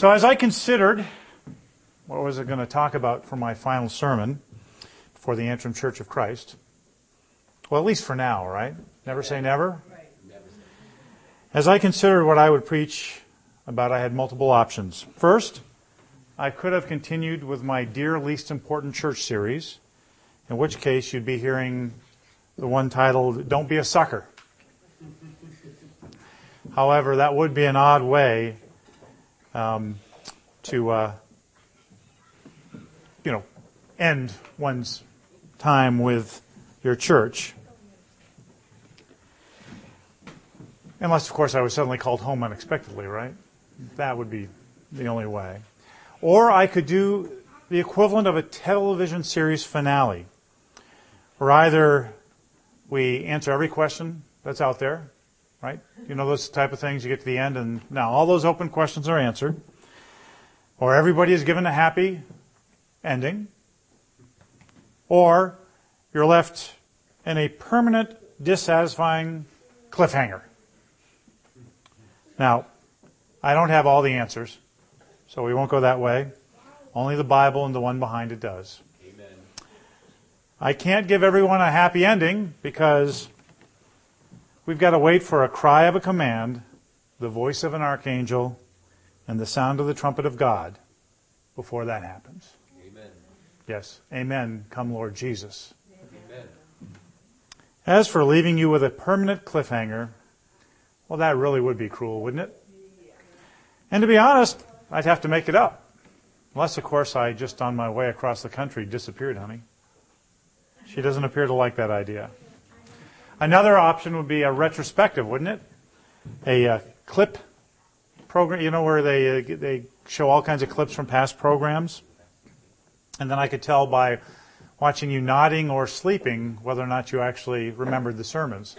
So as I considered what was I going to talk about for my final sermon for the Antrim Church of Christ, well, at least for now, right? Never say never. As I considered what I would preach about, I had multiple options. First, I could have continued with my Dear Least Important Church series, in which case you'd be hearing the one titled, Don't Be a Sucker. However, that would be an odd way to end one's time with your church. Unless, of course, I was suddenly called home unexpectedly, right? That would be the only way. Or I could do the equivalent of a television series finale, where either we answer every question that's out there, right? You know those type of things, you get to the end and now all those open questions are answered. Or everybody is given a happy ending. Or you're left in a permanent, dissatisfying cliffhanger. Now, I don't have all the answers, so we won't go that way. Only the Bible and the one behind it does. Amen. I can't give everyone a happy ending because we've got to wait for a cry of a command, the voice of an archangel, and the sound of the trumpet of God before that happens. Amen. Yes. Amen. Come, Lord Jesus. Amen. As for leaving you with a permanent cliffhanger, well, that really would be cruel, wouldn't it? And to be honest, I'd have to make it up. Unless, of course, I just on my way across the country disappeared, honey. She doesn't appear to like that idea. Another option would be a retrospective, wouldn't it? A clip program, you know, where they show all kinds of clips from past programs. And then I could tell by watching you nodding or sleeping whether or not you actually remembered the sermons.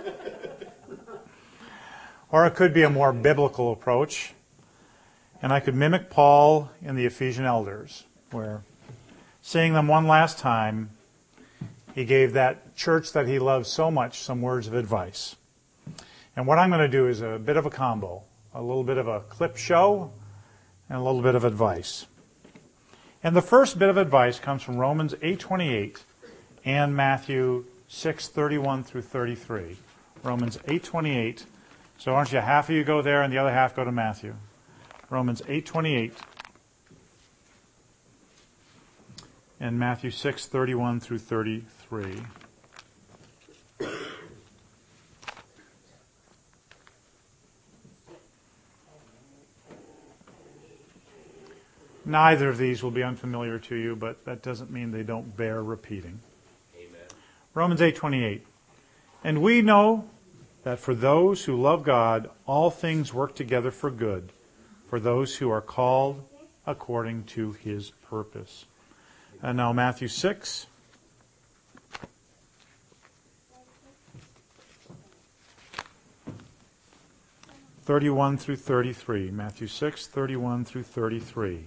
Or it could be a more biblical approach. And I could mimic Paul in the Ephesian elders, where seeing them one last time, he gave that church that he loved so much some words of advice. And what I'm going to do is a bit of a combo, a little bit of a clip show and a little bit of advice. And the first bit of advice comes from Romans 8:28 and Matthew 6:31 through 33. Romans 8:28. So why don't you, half of you go there and the other half go to Matthew. Romans 8:28 and Matthew 6:31 through 33. Neither of these will be unfamiliar to you, but that doesn't mean they don't bear repeating. Amen. Romans 8:28. And we know that for those who love God, all things work together for good, for those who are called according to His purpose. And now Matthew 6. (31 through 33). Matthew 6:31 through 33.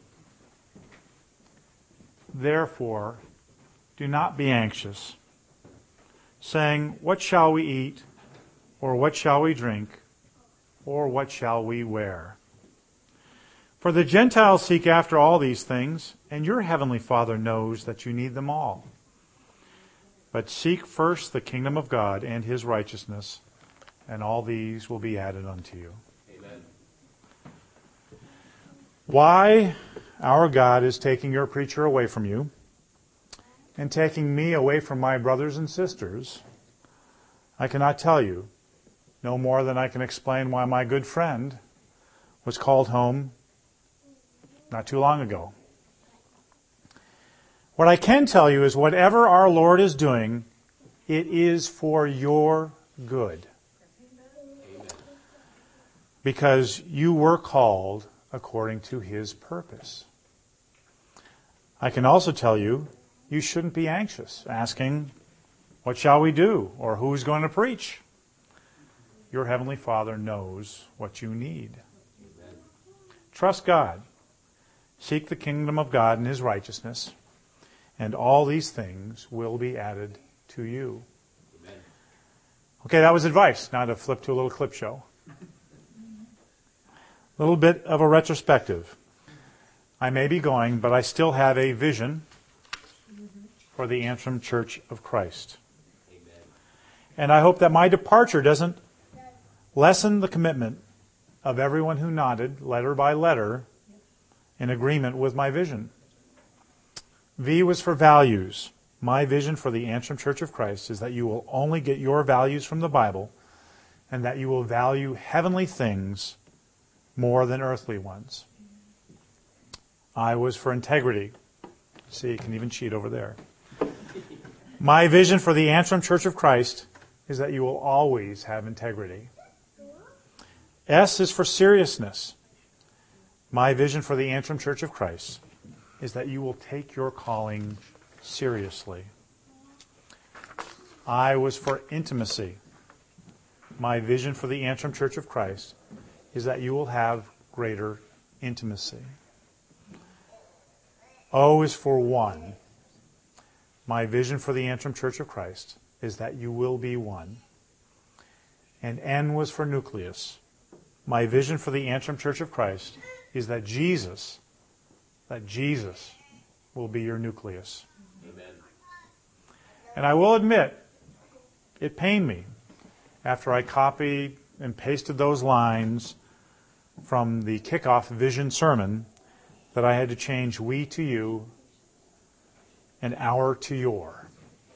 Therefore, do not be anxious, saying, what shall we eat? Or what shall we drink? Or what shall we wear? For the Gentiles seek after all these things, and your heavenly Father knows that you need them all. But seek first the kingdom of God and His righteousness, and all these will be added unto you. Amen. Why our God is taking your preacher away from you and taking me away from my brothers and sisters, I cannot tell you, no more than I can explain why my good friend was called home not too long ago. What I can tell you is whatever our Lord is doing, it is for your good. Amen. Because you were called according to His purpose. I can also tell you, you shouldn't be anxious, asking, what shall we do? Or who's going to preach? Your Heavenly Father knows what you need. Amen. Trust God. Seek the kingdom of God and His righteousness, and all these things will be added to you. Amen. Okay, that was advice, not a flip to a little clip show. A little bit of a retrospective. I may be going, but I still have a vision for the Antrim Church of Christ. Amen. And I hope that my departure doesn't lessen the commitment of everyone who nodded, letter by letter, in agreement with my vision. V was for values. My vision for the Antrim Church of Christ is that you will only get your values from the Bible and that you will value heavenly things more than earthly ones. I was for integrity. See, you can even cheat over there. My vision for the Antrim Church of Christ is that you will always have integrity. S is for seriousness. My vision for the Antrim Church of Christ is that you will take your calling seriously. I was for intimacy. My vision for the Antrim Church of Christ is that you will have greater intimacy. O is for one. My vision for the Antrim Church of Christ is that you will be one. And N was for nucleus. My vision for the Antrim Church of Christ is that Jesus will be your nucleus. Amen. And I will admit, it pained me after I copied and pasted those lines from the kickoff vision sermon that I had to change we to you and our to your.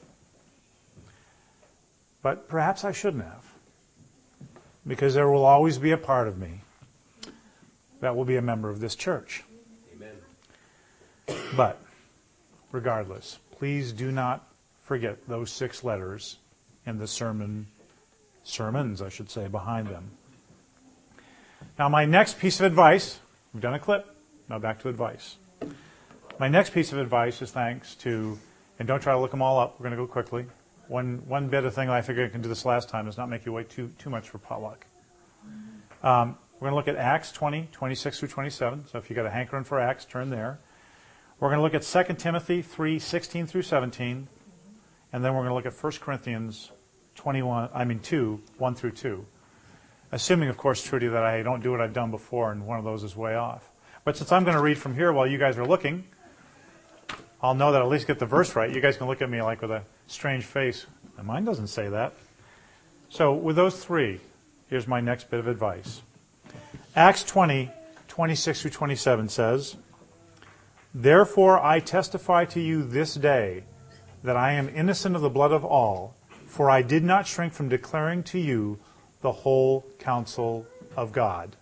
But perhaps I shouldn't have, because there will always be a part of me that will be a member of this church. Amen. But regardless, please do not forget those 6 letters and the sermons, I should say, behind them. Now, my next piece of advice, we've done a clip, now back to advice. My next piece of advice is thanks to, and don't try to look them all up, we're going to go quickly. One bit of thing I figured I can do this last time is not make you wait too much for potluck. We're going to look at Acts 20, 26 through 27. So if you've got a hankering for Acts, turn there. We're going to look at 2 Timothy 3, 16 through 17. And then we're going to look at 1 Corinthians 2, 1 through 2. Assuming, of course, Trudy, that I don't do what I've done before and one of those is way off. But since I'm going to read from here while you guys are looking, I'll know that I'll at least get the verse right. You guys can look at me like with a strange face. And mine doesn't say that. So with those 3, here's my next bit of advice. Acts 20, 26 through 27 says, "Therefore I testify to you this day that I am innocent of the blood of all, for I did not shrink from declaring to you the whole counsel of God."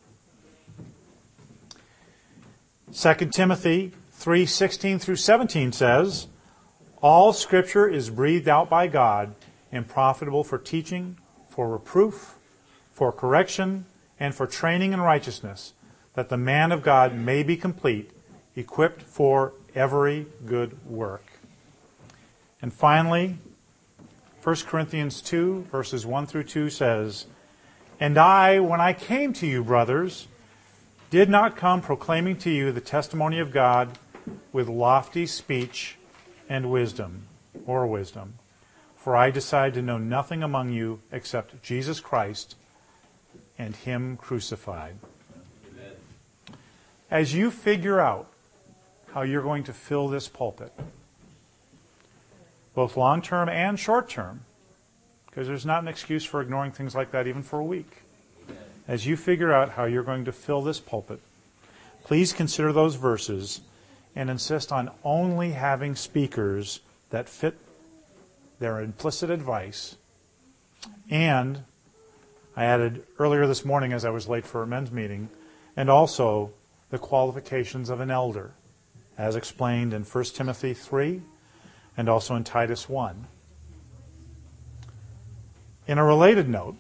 2 Timothy 3, 16 through 17 says, "All Scripture is breathed out by God and profitable for teaching, for reproof, for correction, and for training in righteousness, that the man of God may be complete, equipped for every good work." And finally, 1 Corinthians 2, verses 1 through 2 says, "And I, when I came to you, brothers, did not come proclaiming to you the testimony of God with lofty speech and wisdom, for I decided to know nothing among you except Jesus Christ and Him crucified." Amen. As you figure out how you're going to fill this pulpit, both long-term and short-term, because there's not an excuse for ignoring things like that even for a week. Amen. As you figure out how you're going to fill this pulpit, please consider those verses and insist on only having speakers that fit their implicit advice. And I added earlier this morning as I was late for a men's meeting, and also the qualifications of an elder, as explained in 1 Timothy 3 and also in Titus 1. In a related note,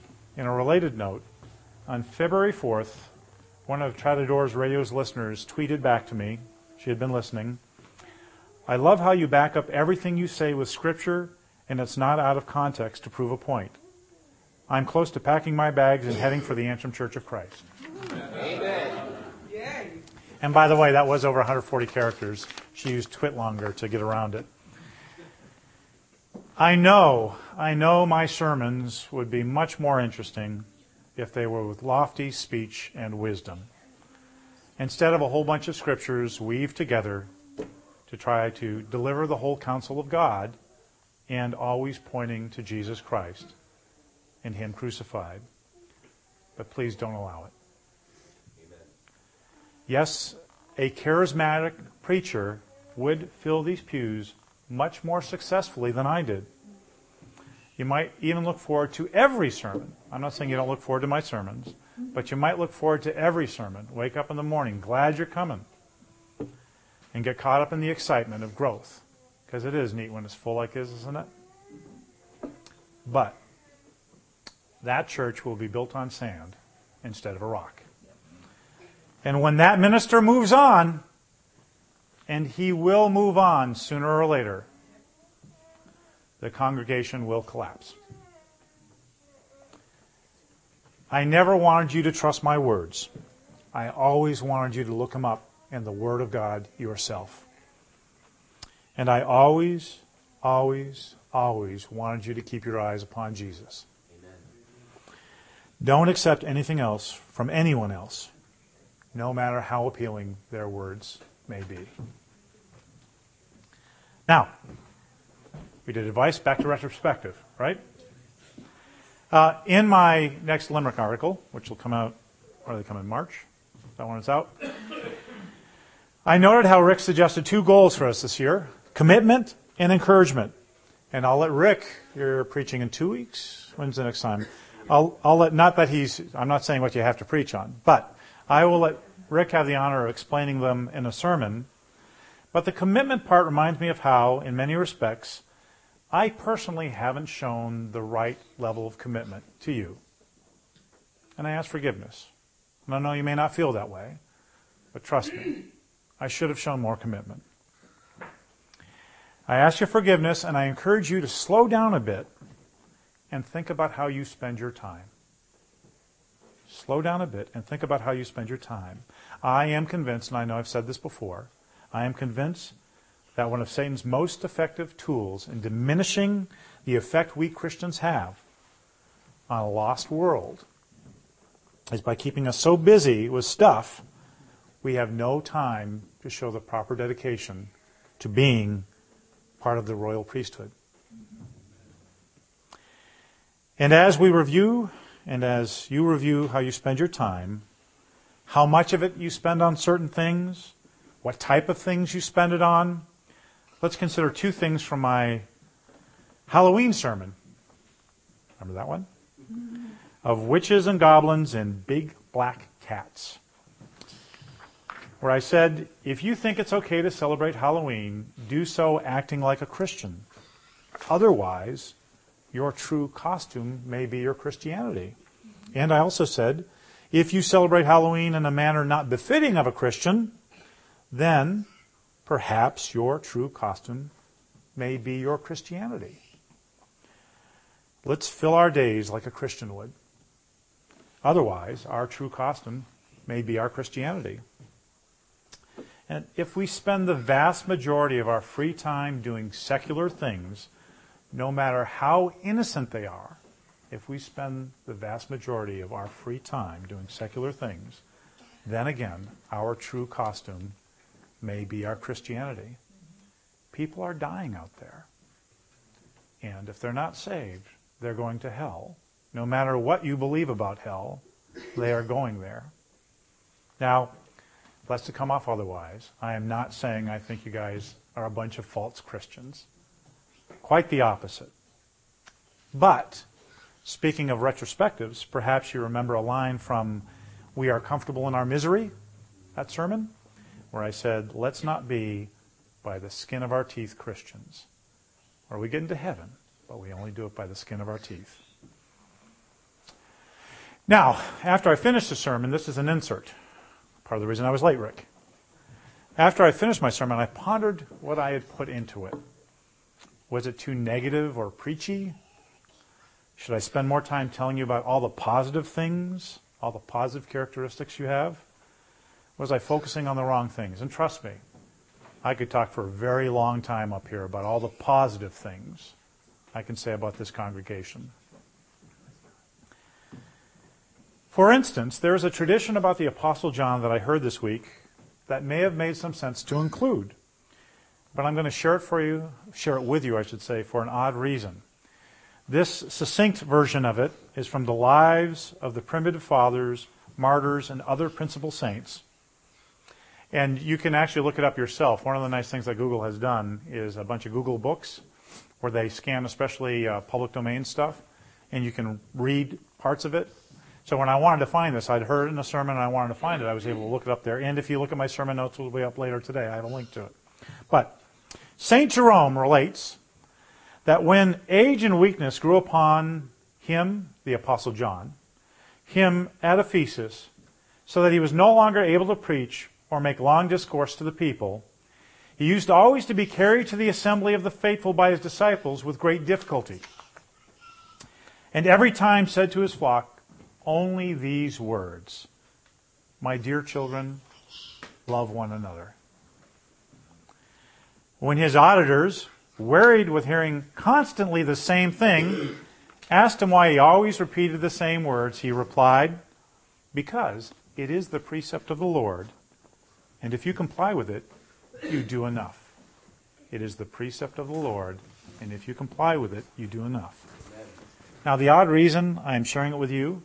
on February 4th, one of Tratador's Radio's listeners tweeted back to me. She had been listening. "I love how you back up everything you say with Scripture, and it's not out of context to prove a point. I'm close to packing my bags and heading for the Antrim Church of Christ." Amen. And by the way, that was over 140 characters. She used Twitlonger to get around it. I know my sermons would be much more interesting if they were with lofty speech and wisdom. instead of a whole bunch of scriptures weaved together to try to deliver the whole counsel of God and always pointing to Jesus Christ and Him crucified. But please don't allow it. Amen. Yes, a charismatic preacher would fill these pews much more successfully than I did. You might even look forward to every sermon. I'm not saying you don't look forward to my sermons, but you might look forward to every sermon. Wake up in the morning, glad you're coming, and get caught up in the excitement of growth. Because it is neat when it's full like this, isn't it? But that church will be built on sand instead of a rock. And when that minister moves on, and he will move on sooner or later, the congregation will collapse. I never wanted you to trust my words. I always wanted you to look them up in the Word of God yourself. And I always, always, always wanted you to keep your eyes upon Jesus. Amen. Don't accept anything else from anyone else, no matter how appealing their words may be. Now, we did advice, back to retrospective, right? In my next Limerick article, which will come out, or they come in March, is that when it's out? I noted how Rick suggested 2 goals for us this year: commitment and encouragement. And I'll let Rick, you're preaching in 2 weeks. When's the next time? I'm not saying what you have to preach on, but I will let Rick have the honor of explaining them in a sermon. But the commitment part reminds me of how, in many respects, I personally haven't shown the right level of commitment to you. And I ask forgiveness. And I know you may not feel that way, but trust me, I should have shown more commitment. I ask your forgiveness, and I encourage you to slow down a bit and think about how you spend your time. Slow down a bit and think about how you spend your time. I am convinced, and I know I've said this before, I am convinced that one of Satan's most effective tools in diminishing the effect we Christians have on a lost world is by keeping us so busy with stuff we have no time to show the proper dedication to being part of the royal priesthood. And as we review, and as you review how you spend your time, how much of it you spend on certain things, what type of things you spend it on, let's consider 2 things from my Halloween sermon. Remember that one? Of witches and goblins and big black cats. Where I said, if you think it's okay to celebrate Halloween, do so acting like a Christian. Otherwise, your true costume may be your Christianity. And I also said, if you celebrate Halloween in a manner not befitting of a Christian, then perhaps your true costume may be your Christianity. Let's fill our days like a Christian would. Otherwise, our true costume may be our Christianity. And if we spend the vast majority of our free time doing secular things, no matter how innocent they are, if we spend the vast majority of our free time doing secular things, then again, our true costume may be our Christianity. People are dying out there. And if they're not saved, they're going to hell. No matter what you believe about hell, they are going there. Now, lest to come off otherwise, I am not saying I think you guys are a bunch of false Christians. Quite the opposite. But, speaking of retrospectives, perhaps you remember a line from We Are Comfortable in Our Misery, that sermon, where I said, let's not be by the skin of our teeth Christians. Or we get into heaven, but we only do it by the skin of our teeth. Now, after I finished the sermon, this is an insert. Part of the reason I was late, Rick. After I finished my sermon, I pondered what I had put into it. Was it too negative or preachy? Should I spend more time telling you about all the positive things, all the positive characteristics you have? Was I focusing on the wrong things? And trust me, I could talk for a very long time up here about all the positive things I can say about this congregation. For instance, there is a tradition about the Apostle John that I heard this week that may have made some sense to include. But I'm going to share it with you, for an odd reason. This succinct version of it is from the lives of the primitive fathers, martyrs, and other principal saints. And you can actually look it up yourself. One of the nice things that Google has done is a bunch of Google books where they scan especially public domain stuff, and you can read parts of it. So when I wanted to find this, I'd heard it in a sermon and I wanted to find it. I was able to look it up there. And if you look at my sermon notes, it will be up later today. I have a link to it. But St. Jerome relates that when age and weakness grew upon him, the Apostle John, him at Ephesus, so that he was no longer able to preach or make long discourse to the people, he used always to be carried to the assembly of the faithful by his disciples with great difficulty. And every time said to his flock only these words, "My dear children, love one another." When his auditors, wearied with hearing constantly the same thing, asked him why he always repeated the same words, he replied, "Because it is the precept of the Lord, and if you comply with it, you do enough." It is the precept of the Lord, and if you comply with it, you do enough. Amen. Now, the odd reason I am sharing it with you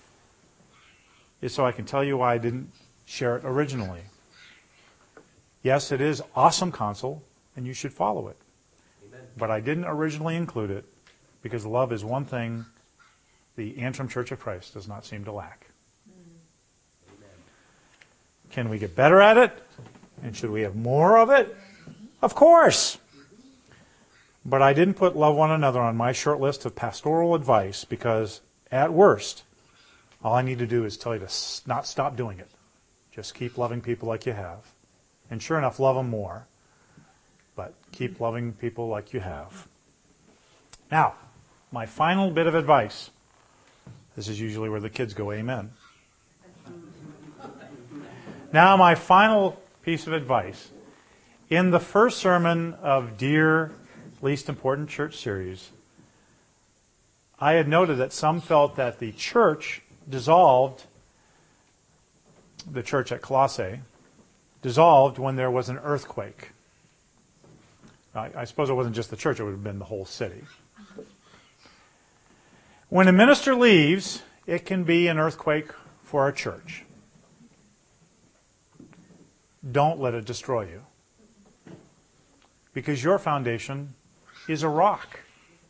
is so I can tell you why I didn't share it originally. Yes, it is awesome counsel, and you should follow it. Amen. But I didn't originally include it because love is one thing the Antrim Church of Christ does not seem to lack. Amen. Can we get better at it? And should we have more of it? Of course. But I didn't put love one another on my short list of pastoral advice because, at worst, all I need to do is tell you to not stop doing it. Just keep loving people like you have. And sure enough, love them more. But keep loving people like you have. Now, my final bit of advice. This is usually where the kids go, amen. Now, my final piece of advice. In the first sermon of Dear Least Important Church series, I had noted that some felt that the church dissolved, the church at Colossae, dissolved when there was an earthquake. I suppose it wasn't just the church, it would have been the whole city. When a minister leaves, it can be an earthquake for a church. Don't let it destroy you. Because your foundation is a rock.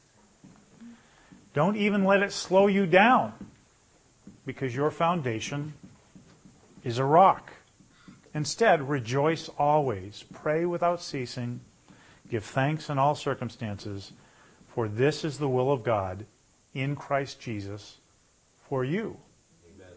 Don't even let it slow you down. Because your foundation is a rock. Instead, rejoice always. Pray without ceasing. Give thanks in all circumstances. For this is the will of God in Christ Jesus for you. Amen.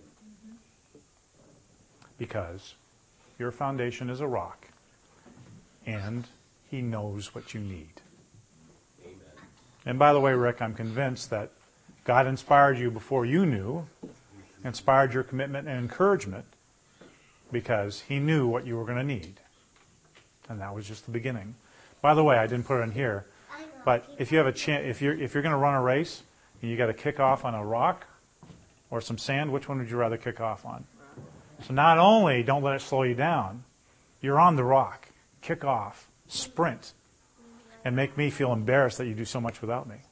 Because your foundation is a rock. And He knows what you need. Amen. And by the way, Rick, I'm convinced that God inspired you before you knew, inspired your commitment and encouragement, because He knew what you were going to need. And that was just the beginning. By the way, I didn't put it in here, but if you have a chance, if you're going to run a race and you got to kick off on a rock or some sand, which one would you rather kick off on? So not only don't let it slow you down, you're on the rock. Kick off, sprint, and make me feel embarrassed that you do so much without me.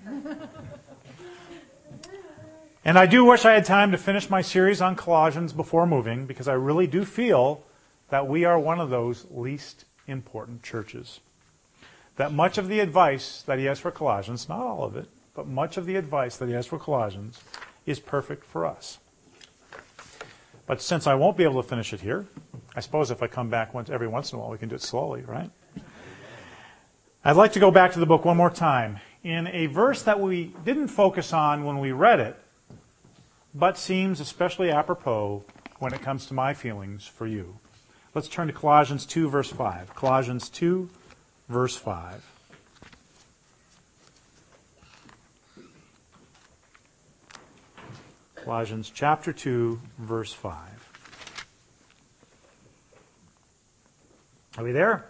And I do wish I had time to finish my series on Colossians before moving, because I really do feel that we are one of those least important churches. That much of the advice that he has for Colossians, not all of it, but much of the advice that he has for Colossians is perfect for us. But since I won't be able to finish it here, I suppose if I come back every once in a while, we can do it slowly, right? I'd like to go back to the book one more time in a verse that we didn't focus on when we read it, but seems especially apropos when it comes to my feelings for you. Let's turn to Colossians 2, verse 5. Colossians 2, verse 5. Colossians chapter 2, verse 5. Are we there?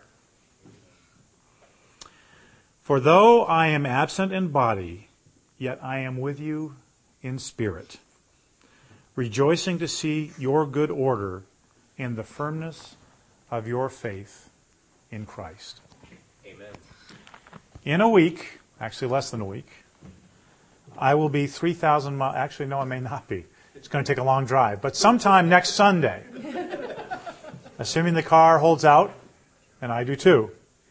For though I am absent in body, yet I am with you in spirit, rejoicing to see your good order and the firmness of your faith in Christ. Amen. In a week, actually less than a week, I will be 3,000 miles. Actually, no, I may not be. It's going to take a long drive. But sometime next Sunday, assuming the car holds out, and I do too,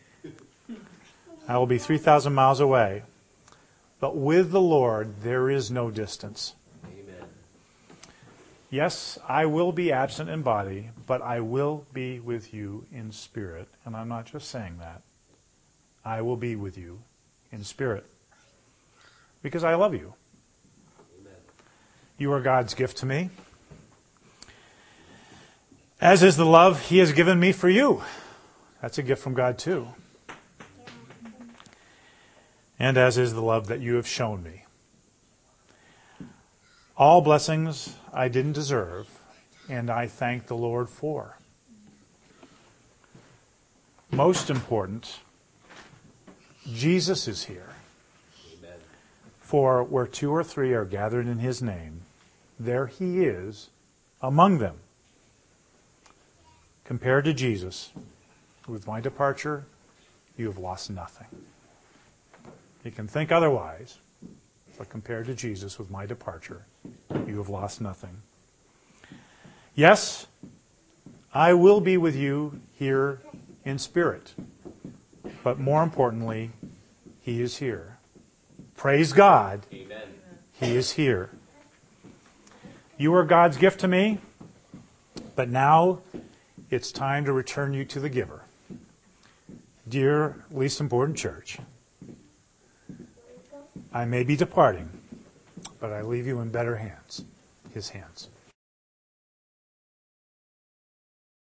I will be 3,000 miles away. But with the Lord, there is no distance. Amen. Yes, I will be absent in body, but I will be with you in spirit. And I'm not just saying that. I will be with you in spirit. Because I love you. Amen. You are God's gift to me. As is the love He has given me for you. That's a gift from God too. And as is the love that you have shown me. All blessings I didn't deserve, and I thank the Lord for. Most important, Jesus is here. Amen. For where 2 or 3 are gathered in His name, there He is among them. Compared to Jesus, with my departure, you have lost nothing. You can think otherwise, but compared to Jesus, with my departure, you have lost nothing. Yes, I will be with you here in spirit, but more importantly, He is here. Praise God, Amen. He is here. You are God's gift to me, but now it's time to return you to the giver. Dear least important church, I may be departing, but I leave you in better hands, His hands.